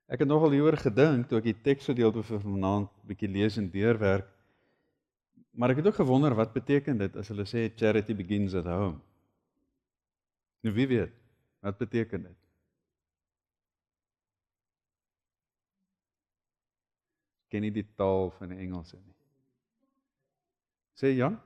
Ek het nogal hieroor gedink, toe ek die teksgedeelte vir vanaand bietjie lees en deurwerk, maar ek het ook gewonder, wat beteken dit as hulle sê, charity begins at home? Nou wie weet, wat beteken dit? Ek ken nie die taal van die Engelse nie. Sê Jan?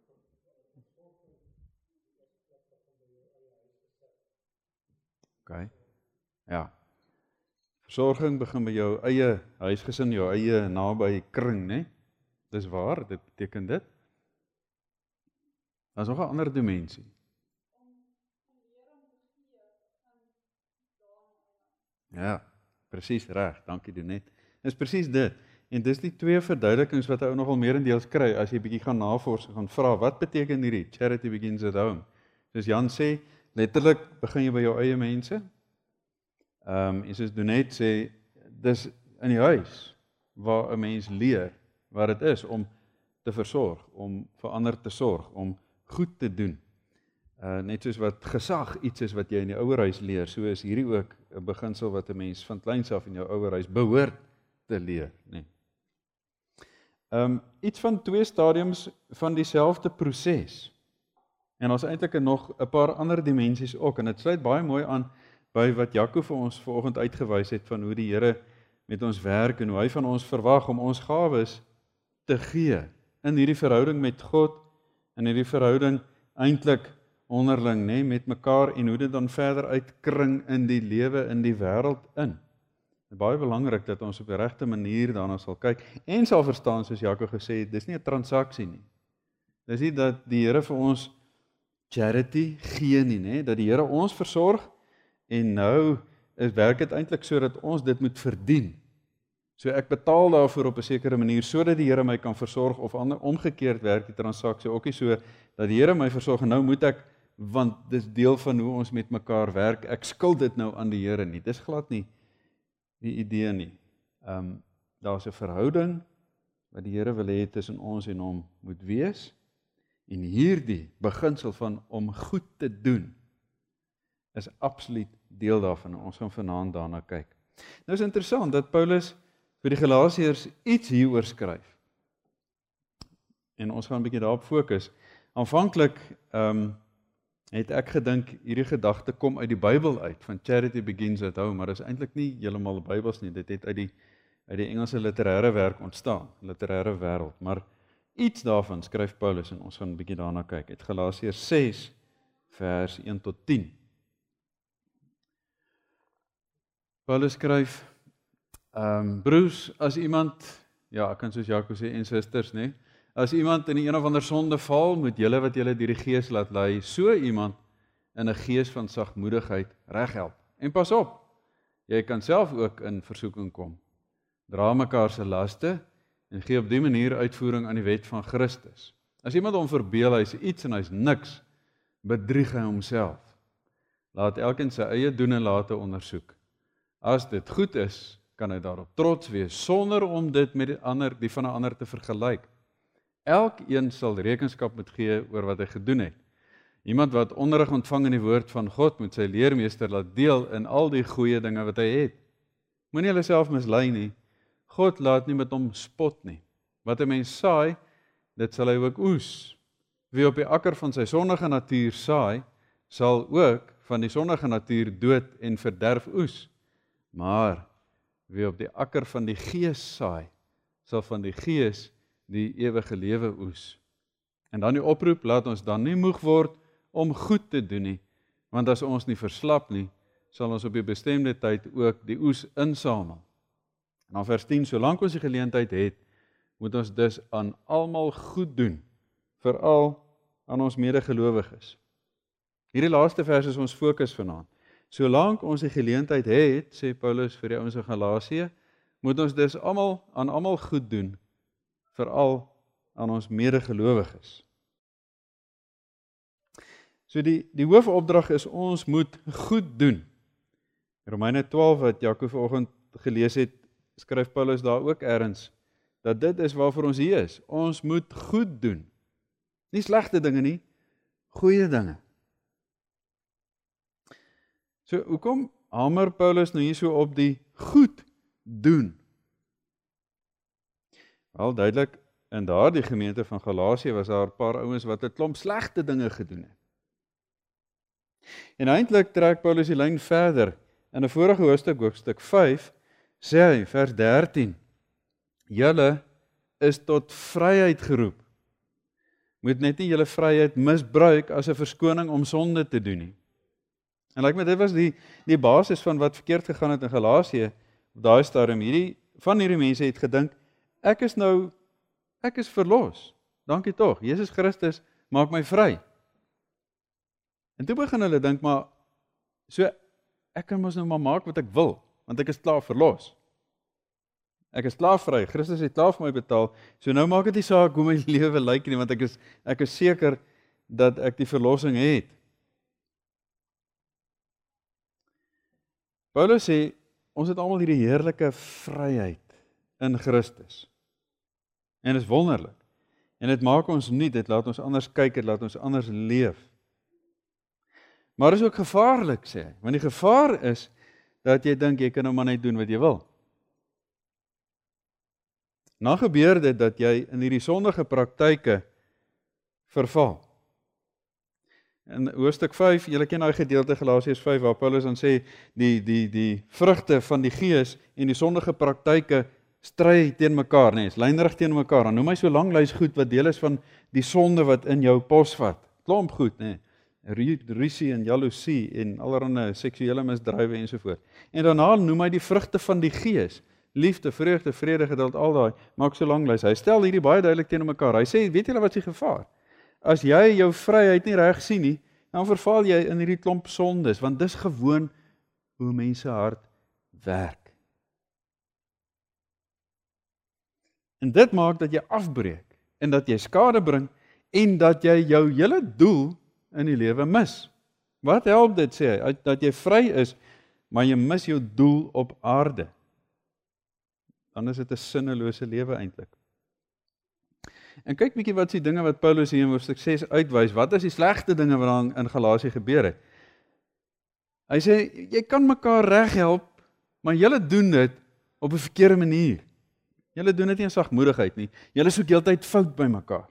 Okay. Ja. Versorging begin by jou eie huisgesin, jou eie naby kring, né? Dis waar, dit beteken dit. Daar is nog 'n ander dimensie. Ja, presies reg, dankie Donet. Dis presies dit. En dis die twee verduidelikings wat ou nogal meerendeels kry as jy bietjie gaan navors en gaan vra, wat beteken hierdie charity begins at home? Soos Jan sê, letterlik begin jy by jou eie mense. En soos Donet sê, dis in die huis waar 'n mens leer wat dit is om te versorg, om vir ander te sorg, om goed te doen. Net soos wat gesag iets is wat jy in die ouerhuis leer, so is hierdie ook 'n beginsel wat 'n mens van kleins af in jou ouerhuis behoort te leer, nee. Iets van 2 stadiums van dieselfde proses. En ons eintlik nog 'n paar ander dimensies ook, en dit sluit baie mooi aan by wat Jaco vir ons vanoggend uitgewys het van hoe die Here met ons werk en hoe hy van ons verwag om ons gawes te gee in hierdie verhouding met God, in hierdie verhouding eintlik onderling, né, met mekaar, en hoe dit dan verder uitkring in die lewe, in die wêreld in. Dit is baie belangrik dat ons op die regte manier daarna sal kyk en sal verstaan, soos Jaco gesê het, dis nie 'n transaksie nie. Dis nie dat die Here vir ons charity gee nie, né, dat die Here ons versorg en nou werk dit eintlik so dat ons dit moet verdien. So ek betaal daarvoor op 'n sekere manier sodat die Here my kan versorg, of omgekeerd werk die transaksie ook nie so dat die Here my versorg en nou moet ek, want dis deel van hoe ons met mekaar werk, ek skuld dit nou aan die Here nie. Dis glad nie die idee nie. Daar's 'n verhouding wat die Here wil hê tussen ons en hom moet wees, en hierdie beginsel van om goed te doen is absoluut deel daarvan. Ons gaan vanaand daarna kyk. Nou is interessant dat Paulus vir die Galasiërs iets hieroor skryf. En ons gaan 'n bietjie daarop fokus. Aanvanklik het ek gedink hierdie gedagte kom uit die Bybel uit, van charity begins at home, maar dit is eintlik nie heeltemal Bybels nie. Dit het uit die Engelse literêre werk ontstaan, literêre wêreld, maar iets daarvan skryf Paulus en ons gaan 'n bietjie daarna kyk. Uit Galasiërs 6 vers 1 tot 10. Paulus skryf, broers, as iemand, ja, ek kan soos Jaco sê, en susters, nee, as iemand in een of ander sonde val, moet julle wat julle deur die Gees laat lei, so iemand in 'n gees van sagmoedigheid reghelp. En pas op, jy kan self ook in versoeking kom. Dra mekaar se laste en gee op die manier uitvoering aan die wet van Christus. As iemand hom verbeel hy's iets en hy's niks, bedrieg hy homself. Laat elkeen sy eie doen en late ondersoek. As dit goed is, kan hy daarop trots wees, sonder om dit met die van 'n ander te vergelyk. Elkeen sal rekenskap moet gee oor wat hy gedoen het. Iemand wat onderrig ontvang in die woord van God, moet sy leermeester laat deel in al die goeie dinge wat hy het. Moenie hulle self mislei nie. God laat nie met hom spot nie. Wat 'n mens saai, dit sal hy ook oes. Wie op die akker van sy sondige natuur saai, sal ook van die sondige natuur dood en verderf oes. Maar wie op die akker van die Gees saai, sal van die Gees die ewige lewe oes. En dan die oproep, laat ons dan nie moeg word om goed te doen nie, want as ons nie verslap nie, sal ons op die bestemde tyd ook die oes insamel. En dan vers 10, solank ons die geleentheid het, moet ons dus aan almal goed doen, veral aan ons medegelowiges. Hierdie laaste vers is ons fokus vanaand. Solank ons die geleentheid het, sê Paulus vir die ouens in Galasië, moet ons dus aan almal goed doen, veral aan ons medegelowiges. So die hoofopdrag is ons moet goed doen. Romeine 12 wat Jaco vanoggend gelees het, skryf Paulus daar ook ergens, dat dit is waarvoor ons hier is. Ons moet goed doen. Nie slegte dinge nie, goeie dinge. So, hoekom hamer Paulus nou hier so op die goed doen. Wel duidelik, in daardie gemeente van Galasië was daar 'n paar ouens wat 'n klomp slegte dinge gedoen het. En eintlik trek Paulus die lyn verder. In 'n vorige hoofstuk, hoofstuk 5, sê hy, vers 13, julle is tot vryheid geroep. Moet net nie julle vryheid misbruik as 'n verskoning om sonde te doen nie. En lyk my dit was die basis van wat verkeerd gegaan het in Galasië op daai stadium. Van hierdie mense het gedink, ek is verlos. Dankie tog, Jesus Christus maak my vry. En toe begin hulle dink, maar so ek kan mos nou maar maak wat ek wil, want ek is klaar verlos. Ek is klaar vry, Christus het klaar vir my betaal, so nou maak dit nie saak hoe my lewe lyk nie, want ek is seker dat ek die verlossing het. Paulus sê, ons het almal hierdie heerlike vryheid in Christus. En dit is wonderlik. En dit maak ons nuut, dit laat ons anders kyk, dit laat ons anders leef. Maar is ook gevaarlik, sê hy, want die gevaar is dat jy dink jy kan nou maar net doen wat jy wil. Nou gebeur dit dat jy in hierdie sondige praktyke verval. In hoofstuk 5, julle ken daai gedeelte Galasiërs 5 waar Paulus dan sê die vrugte van die gees en die sondige praktyke stry teen mekaar, nee, is lynrig teen mekaar. Dan noem hy so lang lys goed wat deel is van die sonde wat in jou posvat. Klomp goed, nee. Rusie en jaloesie en allerlei seksuele misdrywe ensovoort. En daarna noem hy die vrugte van die gees. Liefde, vreugde, vrede, geduld, al daai, maak so lang lys. Hy stel hierdie baie duidelik teen mekaar. Hy sê, weet julle wat is die gevaar? As jy jou vryheid nie reg sien nie, dan verval jy in hierdie klomp sondes, want dis gewoon hoe mense hart werk. En dit maak dat jy afbreek, en dat jy skade bring, en dat jy jou hele doel in die lewe mis. Wat help dit, sê hy, dat jy vry is, maar jy mis jou doel op aarde? Dan is dit 'n sinnelose lewe eintlik. En kyk bietjie wat is die dinge wat Paulus hier in hoofstuk 6 uitwys. Wat is die slegte dinge wat dan in Galasië gebeur het? Hy sê, jy kan mekaar reg help, maar julle doen dit op 'n verkeerde manier. Julle doen dit nie in sagmoedigheid nie. Julle soek heeltyd fout by mekaar.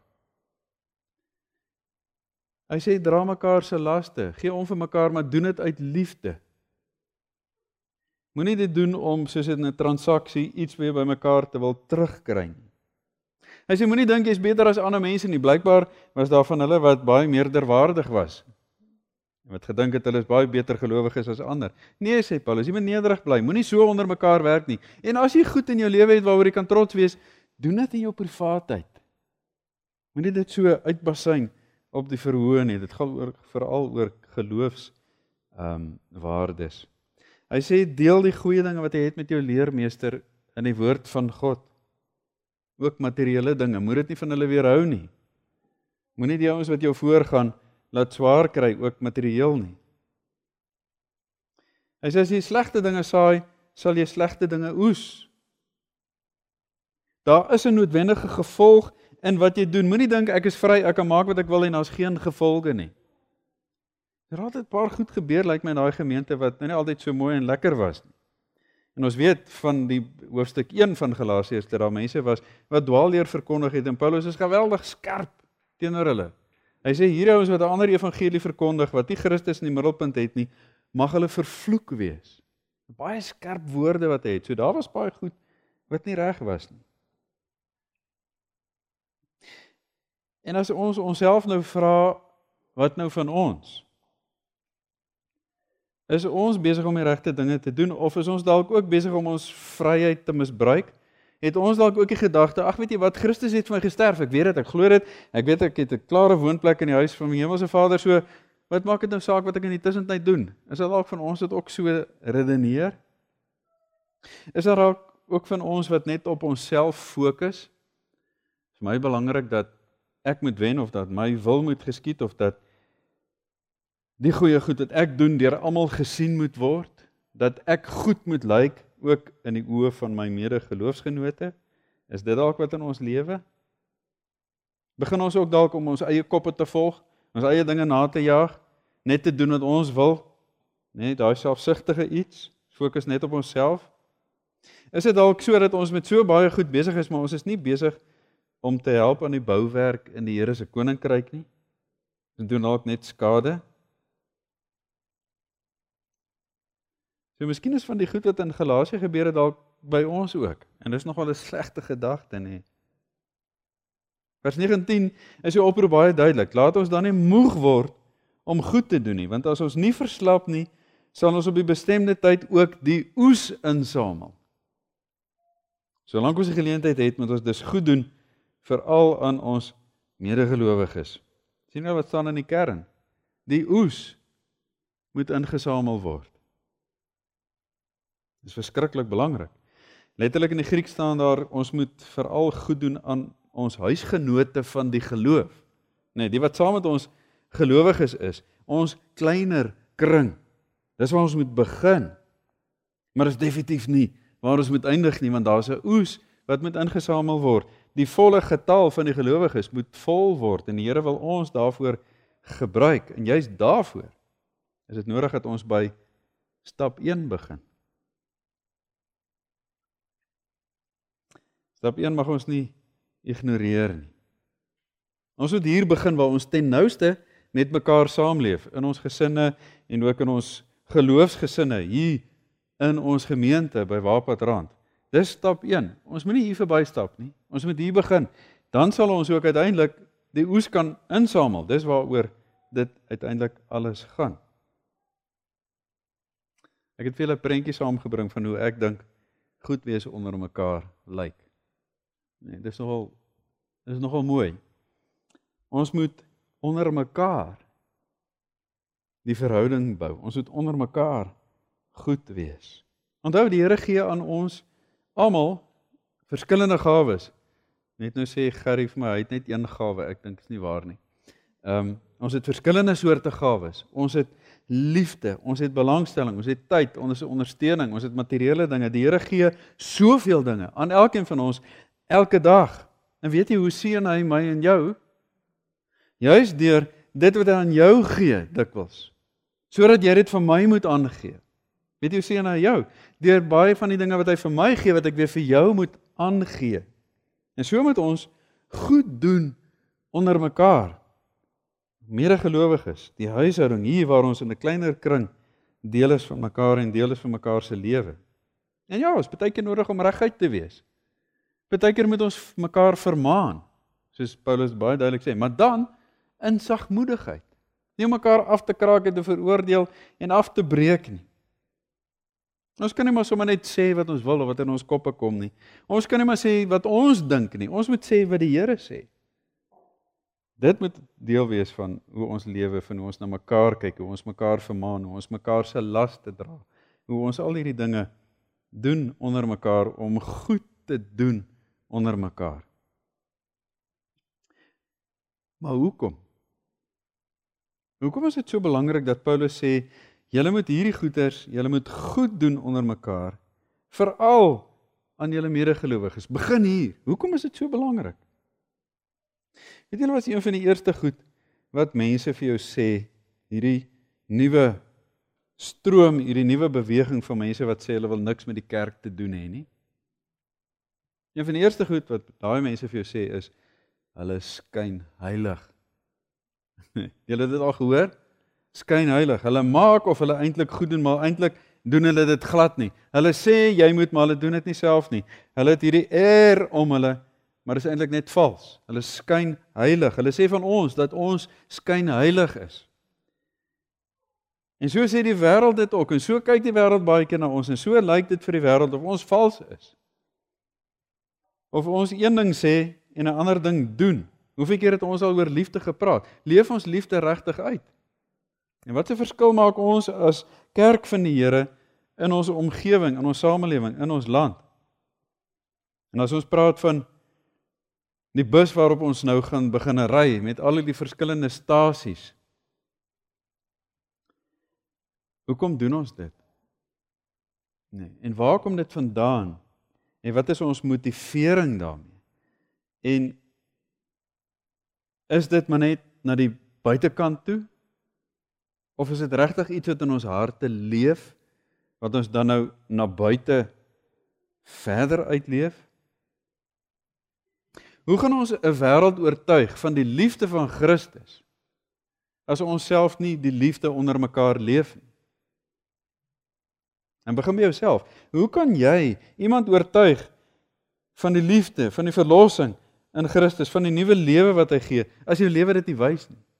Hy sê, dra mekaar se laste, gee om vir mekaar, maar doen dit uit liefde. Moenie dit doen om, soos in 'n transaksie, iets weer by mekaar te wil terugkry nie. Hy sê, moenie dink jy is beter as ander mense nie. Blykbaar was daar van hulle wat baie meerderwaardig was. Wat gedink het, hulle is baie beter gelowiges as ander. Nee, sê Paulus, jy moet nederig bly. Moenie so onder mekaar werk nie. En as jy goed in jou lewe het waaroor jy kan trots wees, doen dit in jou privaatheid. Moenie dit so uitbasyn op die verhoë nie. Dit gaan veral oor geloofs waardes. Hy sê, deel die goeie dinge wat jy het met jou leermeester in die woord van God. Ook materiële dinge, moet dit nie van hulle weerhou nie. Moenie die ouens wat jou voorgaan, laat swaar kry, ook materieel nie. Hy sê, as jy slegte dinge saai, sal jy slegte dinge oes. Daar is 'n noodwendige gevolg in wat jy doen. Moenie dink, ek is vry, ek kan maak wat ek wil en daar's geen gevolge nie. Er het 'n paar goed gebeur, lyk my in daai gemeente, wat nie altyd so mooi en lekker was nie. En ons weet van die hoofstuk 1 van Galasiërs, dat daar mense was, wat dwaalleer verkondig het, en Paulus is geweldig skerp teenoor hulle. Hy sê, hier ouens wat 'n ander evangelie verkondig, wat nie Christus in die middelpunt het nie, mag hulle vervloek wees. Baie skerp woorde wat hy het, so daar was baie goed, wat nie reg was nie. En as ons onsself nou vra, wat nou van ons? Is ons besig om die regte dinge te doen, of is ons dalk ook besig om ons vryheid te misbruik? Het ons dalk ook die gedagte, ag weet jy wat, Christus het vir my gesterf, ek weet dit, ek glo dit, ek weet ek het 'n klare woonplek in die huis van my hemelse Vader, so, wat maak dit nou saak wat ek in die tussentyd doen? Is dit dalk van ons dit ook so redeneer? Is daar ook van ons wat net op onsself fokus? Dit is my belangrik dat ek moet wen, of dat my wil moet geskied, of dat die goeie goed wat ek doen deur almal gesien moet word, dat ek goed moet lyk, ook in die oë van my medegeloofsgenote. Is dit dalk wat in ons lewe? Begin ons ook dalk om ons eie koppe te volg, ons eie dinge na te jaag, net te doen wat ons wil, nee, daai selfsugtige iets, fokus net op onsself. Is dit dalk so dat ons met so baie goed besig is, maar ons is nie besig om te help aan die bouwerk in die Here se koninkryk nie? Ons doen dalk net skade. So miskien is van die goed wat in Galasië gebeur het dalk by ons ook. En dis nogal 'n slegte gedagte, nê. Vers 19 is die oproep baie duidelik. Laat ons dan nie moeg word om goed te doen nie, want as ons nie verslap nie, sal ons op die bestemde tyd ook die oes insamel. Solank ons die geleentheid het, moet ons dus goed doen, veral aan ons medegelowiges. Sien nou wat staan in die kern? Die oes moet ingesamel word. Dit is verskriklik belangrik. Letterlik in die Grieks staan daar, ons moet veral goed doen aan ons huisgenote van die geloof. Nee, die wat saam met ons gelowiges is, ons kleiner kring. Dis waar ons moet begin. Maar dit is definitief nie waar ons moet eindig nie, want daar is 'n oes wat moet ingesamel word. Die volle getal van die gelowiges moet vol word en die Here wil ons daarvoor gebruik. En juist daarvoor is dit nodig dat ons by stap 1 begin. Stap 1 mag ons nie ignoreer nie. Ons moet hier begin waar ons ten nouste met mekaar saamleef, in ons gesinne en ook in ons geloofsgesinne, hier in ons gemeente by Waapadrand. Dis stap 1. Ons moet nie hier verby stap nie. Ons moet hier begin. Dan sal ons ook uiteindelik die oes kan insamel. Dis waaroor dit uiteindelik alles gaan. Ek het vir julle 'n prentjie saamgebring van hoe ek dink goed wees onder mekaar lyk. Nee, dis nogal mooi. Ons moet onder mekaar die verhouding bou. Ons moet onder mekaar goed wees. Onthou, die Here gee aan ons almal verskillende gawes. Net nou sê Gerry vir my, hy het net een gawe. Ek dink dit is nie waar nie. Ons het verskillende soorte gawes. Ons het liefde, ons het belangstelling, ons het tyd, ons het ondersteuning, ons het materiële dinge. Die Here gee soveel dinge aan elkeen van ons elke dag. En weet jy hoe seën hy my en jou? Juist deur dit wat hy aan jou gee dikwels, sodat jy dit vir my moet aangee. Weet jy hoe seën hy jou? Deur baie van die dinge wat hy vir my gee, wat ek weer vir jou moet aangee. En so moet ons goed doen onder mekaar. Medegelowiges, die huishouding hier waar ons in 'n kleiner kring deel is van mekaar en deel is van mekaar se lewe. En ja, ons het baie keer nodig om reguit te wees. Baie keer moet ons mekaar vermaan, soos Paulus baie duidelik sê, maar dan in sagmoedigheid. Nie om mekaar af te kraak en te veroordeel en af te breek nie. Ons kan nie maar sommer net sê wat ons wil of wat in ons koppe kom nie. Ons kan nie maar sê wat ons dink nie. Ons moet sê wat die Here sê. Dit moet deel wees van hoe ons lewe, van hoe ons na mekaar kyk, hoe ons mekaar vermaan, hoe ons mekaar se laste dra, hoe ons al hierdie dinge doen onder mekaar om goed te doen onder mekaar. Maar hoekom? Hoekom is dit so belangrik dat Paulus sê, julle moet hierdie goeders, julle moet goed doen onder mekaar, veral aan julle medegelowiges. Begin hier. Hoekom is dit so belangrik? Weet julle, was een van die eerste goed wat mense vir jou sê, hierdie nuwe stroom, hierdie nuwe beweging van mense wat sê hulle wil niks met die kerk te doen hê nie. Een van die eerste goed wat daai mense vir jou sê is, hulle skyn heilig. Julle het dit al gehoor? Skyn heilig. Hulle maak of hulle eintlik goed doen, maar eintlik doen hulle dit glad nie. Hulle sê jy moet, maar hulle doen dit nie self nie. Hulle het hierdie eer om hulle, maar dit is eintlik net vals. Hulle skyn heilig. Hulle sê van ons dat ons skyn heilig is. En so sê die wêreld dit ook, en so kyk die wêreld baie keer na ons, en so lyk dit vir die wêreld of ons vals is. Of ons een ding sê en 'n ander ding doen. Hoeveel keer het ons al oor liefde gepraat? Leef ons liefde regtig uit? En wat 'n verskil maak ons as kerk van die Here in ons omgewing, in ons samelewing, in ons land? En as ons praat van die bus waarop ons nou gaan begin ry, met al die verskillende stasies. Hoekom doen ons dit? Nee. En waar kom dit vandaan? En wat is ons motivering daarmee? En is dit maar net na die buitekant toe? Of is dit regtig iets wat in ons harte leef, wat ons dan nou na buite verder uitleef? Hoe gaan ons 'n wêreld oortuig van die liefde van Christus as ons self nie die liefde onder mekaar leef nie? En begin by jouself. Hoe kan jy iemand oortuig van die liefde, van die verlossing in Christus, van die nuwe lewe wat hy gee, as jou lewe dit nie wys nie?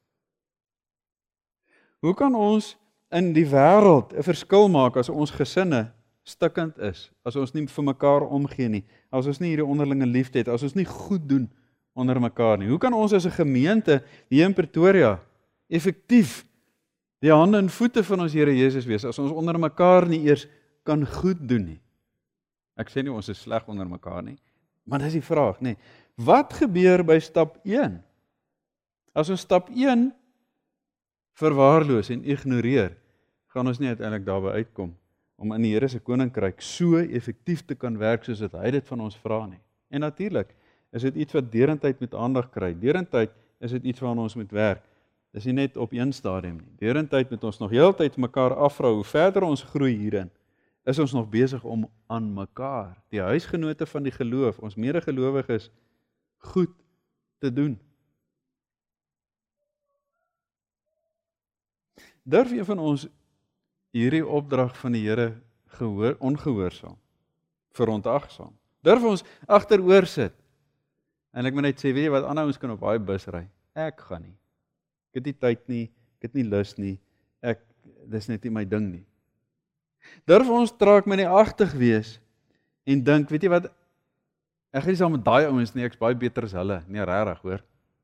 Hoe kan ons in die wêreld 'n verskil maak as ons gesinne stikkend is, as ons nie vir mekaar omgee nie, as ons nie hierdie onderlinge liefde het, as ons nie goed doen onder mekaar nie? Hoe kan ons as 'n gemeente hier in Pretoria effektief die hande en voete van ons Here Jesus wees, as ons onder mekaar nie eers kan goed doen nie? Ek sê nie ons is sleg onder mekaar nie, maar dis die vraag, nê. Wat gebeur by stap 1? As ons stap 1 verwaarloos en ignoreer, gaan ons nie uiteindelik daarby uitkom om in die Here se koninkryk so effektief te kan werk soos wat hy dit van ons vra nie. En natuurlik is dit iets wat derentyd met aandag kry. Derentyd is dit iets waaraan ons moet werk. Dis nie net op een stadium nie. Derentyd moet ons nog heeltyd mekaar afvra hoe verder ons groei hierin. Is ons nog besig om aan mekaar, die huisgenote van die geloof, ons medegelowiges, goed te doen? Durf een van ons hierdie opdrag van die Here ongehoorsaam, verontagsaam? Durf ons agteroor sit? En ek moet net sê, weet jy wat, ander ons kan op baie bus ry. Ek gaan nie. Ek het nie tyd nie, ek het nie lus nie, dis net nie my ding nie. Durf ons traag my nie agtig wees en dink, weet jy wat, ek gaan nie saam met daai ouens nie, ek's baie beter as hulle. Nee, regtig, hoor.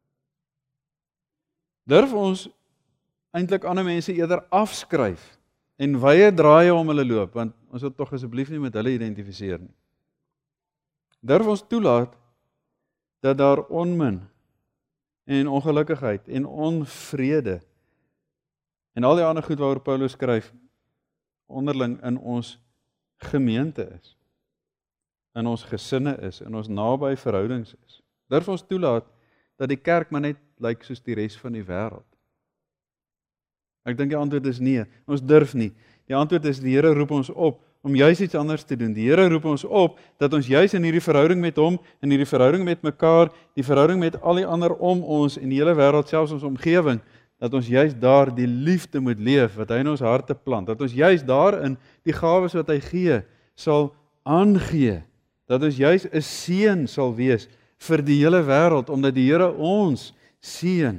Durf ons eintlik ander mense eerder afskryf en wye draaie om hulle loop, want ons wil tog asseblief nie met hulle identifiseer nie. Durf ons toelaat dat daar onmin en ongelukkigheid en onvrede en al die ander goed waaroor Paulus skryf onderling in ons gemeente is, in ons gesinne is, in ons naby verhoudings is. Durf ons toelaat dat die kerk maar net lyk soos die res van die wêreld? Ek dink die antwoord is nee, ons durf nie. Die antwoord is die Here roep ons op om juis iets anders te doen. Die Here roep ons op dat ons juis in hierdie verhouding met hom, in hierdie verhouding met mekaar, die verhouding met al die ander om ons en die hele wêreld, selfs ons omgewing, dat ons juis daar die liefde moet leef wat hy in ons harte plant. Dat ons juis daarin die gawes wat hy gee sal aangee. Dat ons juis 'n seën sal wees vir die hele wêreld omdat die Here ons seën.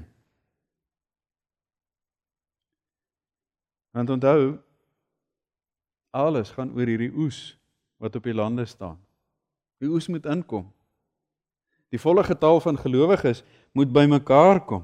Want onthou, alles gaan oor hierdie oes wat op die lande staan. Die oes moet inkom. Die volle getal van gelowiges moet bymekaar kom.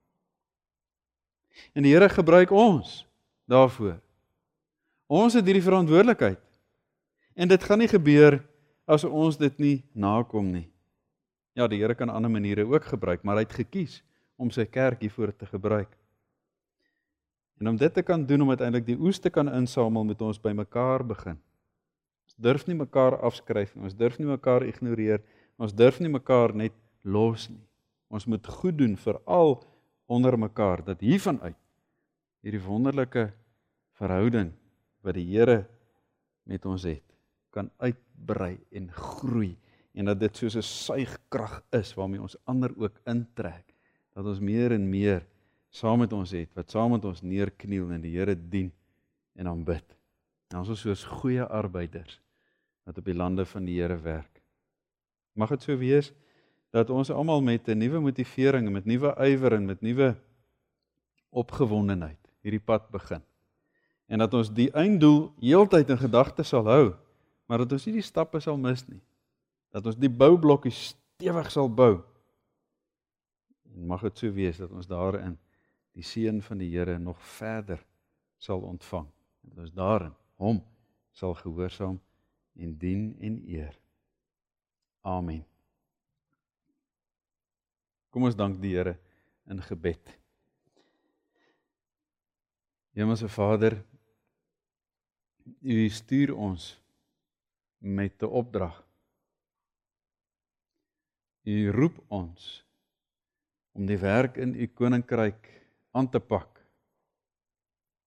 En die Here gebruik ons daarvoor. Ons het hierdie verantwoordelikheid. En dit gaan nie gebeur as ons dit nie nakom nie. Ja, die Here kan ander maniere ook gebruik, maar hy het gekies om sy kerk hiervoor te gebruik. En om dit te kan doen, om uiteindelik die oes te kan insamel, moet ons by mekaar begin. Ons durf nie mekaar afskryf nie, ons durf nie mekaar ignoreer, ons durf nie mekaar net los nie. Ons moet goed doen, veral onder mekaar, dat hiervan uit, hierdie wonderlike verhouding wat die Here met ons het, kan uitbrei en groei, en dat dit soos 'n suigkrag is, waarmee ons ander ook intrek, dat ons meer en meer saam met ons het, wat saam met ons neerkniel en die Here dien en aanbid. En ons is soos goeie arbeiders, wat op die lande van die Here werk. Mag dit so wees, dat ons almal met 'n nuwe motivering, met nuwe ywer en met nuwe opgewondenheid hierdie pad begin. En dat ons die einddoel heeltyd in gedagte sal hou, maar dat ons nie die stappe sal mis nie. Dat ons die boublokkies stewig sal bou. En mag dit so wees, dat ons daarin die seën van die Here nog verder sal ontvang. Dat ons daarin hom sal gehoorsaam en dien en eer. Amen. Kom ons dank die Here in gebed. Hemelse Vader, U stuur ons met 'n opdrag. U roep ons om die werk in U koninkryk aan te pak.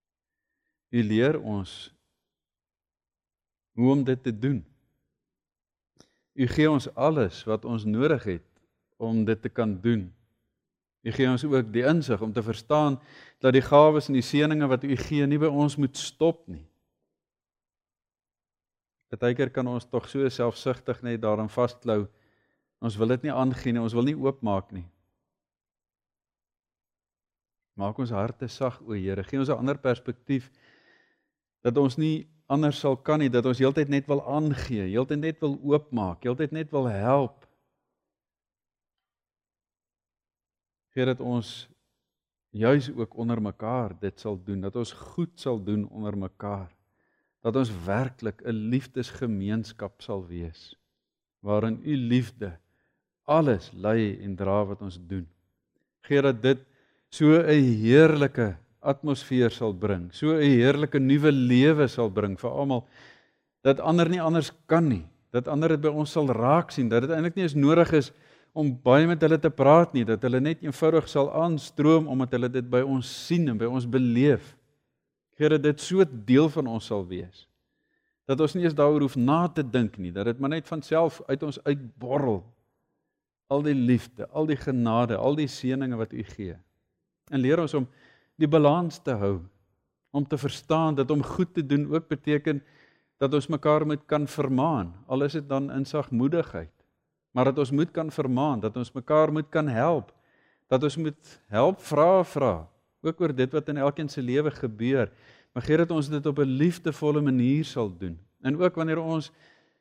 U leer ons hoe om dit te doen. U gee ons alles wat ons nodig het om dit te kan doen. U gee ons ook die insig om te verstaan dat die gawes en die seëninge wat U gee nie by ons moet stop nie. Partykeer kan ons tog so selfsugtig net daarin vasklou. Ons wil dit nie aangee nie, ons wil nie oopmaak nie. Maak ons harte sag, o Here, gee ons 'n ander perspektief, dat ons nie anders sal kan nie, dat ons heeltyd net wil aangee, heeltyd net wil oopmaak, heeltyd net wil help. Gee dat ons juis ook onder mekaar dit sal doen, dat ons goed sal doen onder mekaar, dat ons werklik 'n liefdesgemeenskap sal wees, waarin U liefde alles lei en dra wat ons doen. Gee dat dit so 'n heerlike atmosfeer sal bring, so 'n heerlike nuwe lewe sal bring vir almal, dat ander nie anders kan nie, dat ander dit by ons sal raak sien, dat dit eintlik nie eens nodig is om baie met hulle te praat nie, dat hulle net eenvoudig sal aanstroom omdat hulle dit by ons sien en by ons beleef. Gee dat dit so deel van ons sal wees, dat ons nie eens daaroor hoef na te dink nie, dat dit maar net van self uit ons uitborrel, al die liefde, al die genade, al die seëninge wat U gee. En leer ons om die balans te hou, om te verstaan dat om goed te doen ook beteken dat ons mekaar moet kan vermaan, al is dit dan in sagmoedigheid, maar dat ons moet kan vermaan, dat ons mekaar moet kan help, dat ons moet help vra, ook oor dit wat in elkeen se lewe gebeur, maar gee dat ons dit op 'n liefdevolle manier sal doen, en ook wanneer ons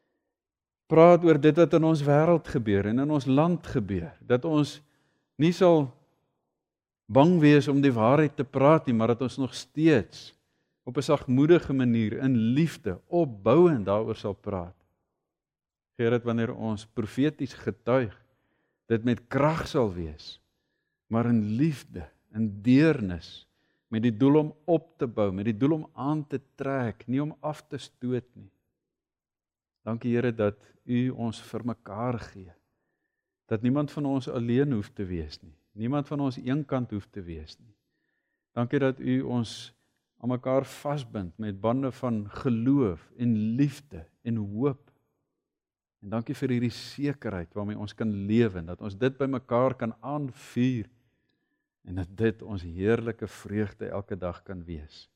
praat oor dit wat in ons wêreld gebeur en in ons land gebeur, dat ons nie sal bang wees om die waarheid te praat nie, maar dat ons nog steeds op 'n sagmoedige manier in liefde opbouend daaroor sal praat. Gee dat wanneer ons profeties getuig, dit met krag sal wees, maar in liefde, in deernis, met die doel om op te bou, met die doel om aan te trek, nie om af te stoot nie. Dankie Here dat U ons vir mekaar gee, dat niemand van ons alleen hoef te wees nie, niemand van ons eenkant hoef te wees nie. Dankie dat U ons aan mekaar vasbind met bande van geloof en liefde en hoop. En dankie vir hierdie sekerheid waarmee ons kan lewe, dat ons dit by mekaar kan aanvuur, en dat dit ons heerlike vreugde elke dag kan wees.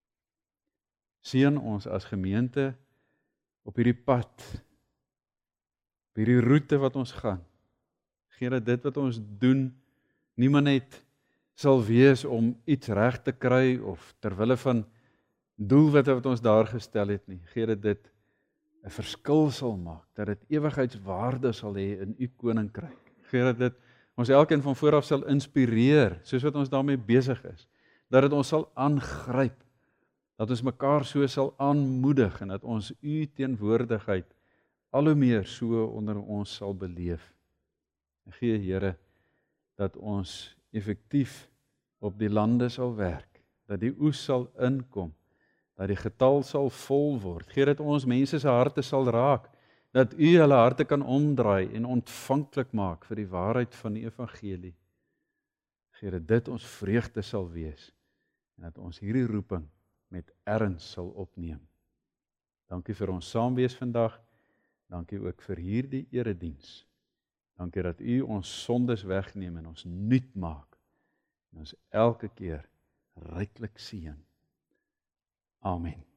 Seën ons as gemeente op hierdie pad, op hierdie roete wat ons gaan. Gee dat dit wat ons doen, nie maar net sal wees om iets reg te kry, of terwille van doelwitte wat ons daar gestel het nie. Gee dat dit 'n verskil sal maak, dat dit ewigheidswaarde sal hê in U koninkryk. Gee dat dit ons elkeen van vooraf sal inspireer, soos wat ons daarmee besig is, dat dit ons sal aangryp, dat ons mekaar so sal aanmoedig, en dat ons U teenwoordigheid al hoe meer so onder ons sal beleef. En gee Here, dat ons effektief op die lande sal werk, dat die oes sal inkom, dat die getal sal vol word. Gee dat ons mense se harte sal raak, dat U hulle harte kan omdraai en ontvanklik maak vir die waarheid van die evangelie. Gee dat dit ons vreugde sal wees, en dat ons hierdie roeping met erns sal opneem. Dankie vir ons saamwees vandag, dankie ook vir hierdie erediens. Dankie dat U ons sondes wegneem en ons nuut maak, en ons elke keer ryklik seën. Amen.